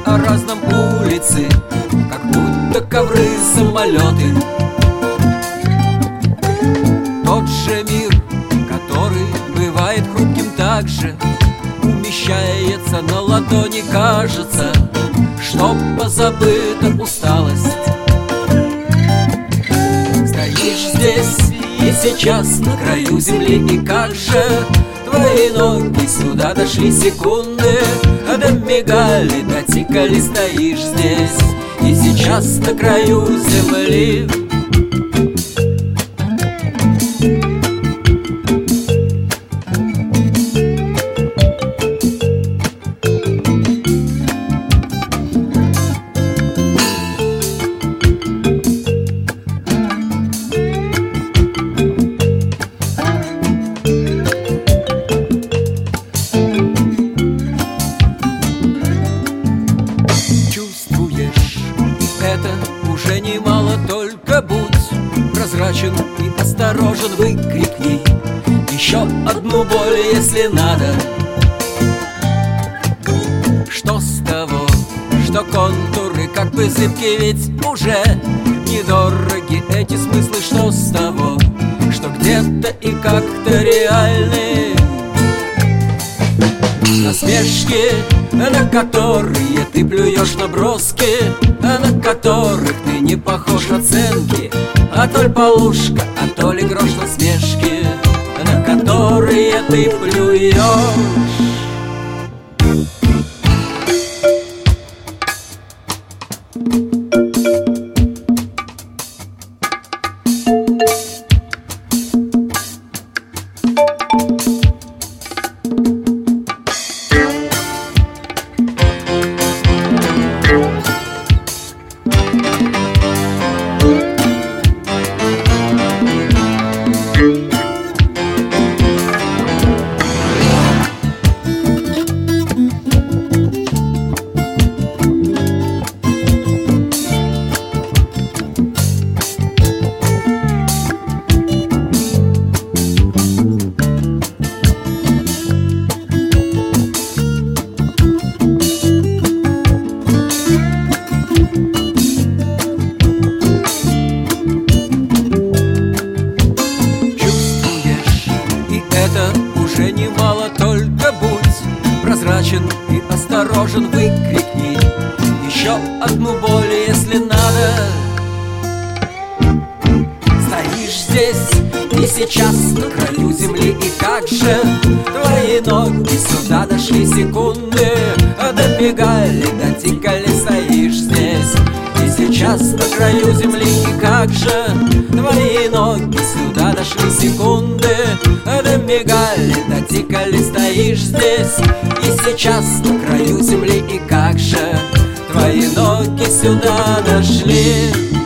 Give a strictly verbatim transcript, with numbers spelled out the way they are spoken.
о разном улицы, как будто ковры, самолеты. Тот же мир, который бывает хрупким так же, умещается на ладони, кажется, что позабыта усталость. Стоишь здесь и сейчас на краю земли, и как же твои ноги сюда дошли, секунды домигали, дотикали. Стоишь здесь и сейчас на краю земли. Уже немало, только будь прозрачен и осторожен, выкрикни еще одну боль, если надо. Что с того, что контуры как бы зыбки, ведь уже недороги эти смыслы. Что с того, что где-то и как-то реальны насмешки, на которые ты плюешь, наброски, на которых ты не похож, оценки, а то ли полушка, а то ли грош, насмешки, на которые ты плюешь. Уже немало, только будь прозрачен и осторожен, выкрикни еще одну боль, если надо. Стоишь здесь и сейчас на краю земли, и как же твои ноги сюда дошли, секунды добегали, дотикали. Стоишь здесь и сейчас на краю земли, и как же твои ноги сюда дошли, секунды добегали, дотикали. Стоишь здесь и сейчас на краю земли, и как же твои ноги сюда дошли.